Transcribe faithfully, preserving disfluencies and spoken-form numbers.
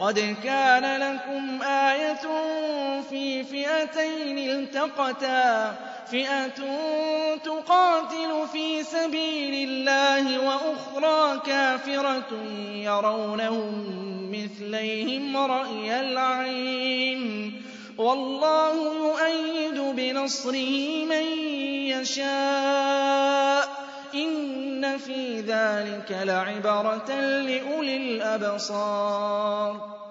قَدْ كَانَ لَكُمْ آيَةٌ فِي فِئَتَيْنِ الْتَقَتَا ۖ فِئَةٌ تُقَاتِلُ فِي سَبِيلِ اللَّهِ وَأُخْرَىٰ كَافِرَةٌ يَرَوْنَهُم مِّثْلَيْهِمْ رَأْيَ الْعَيْنِ ۚ وَاللَّهُ يُؤَيِّدُ بِنَصْرِهِ مَن يَشَاءُ ۗ إِنَّ فِي ذَٰلِكَ لَعِبْرَةً لِّأُولِي الْأَبْصَارِ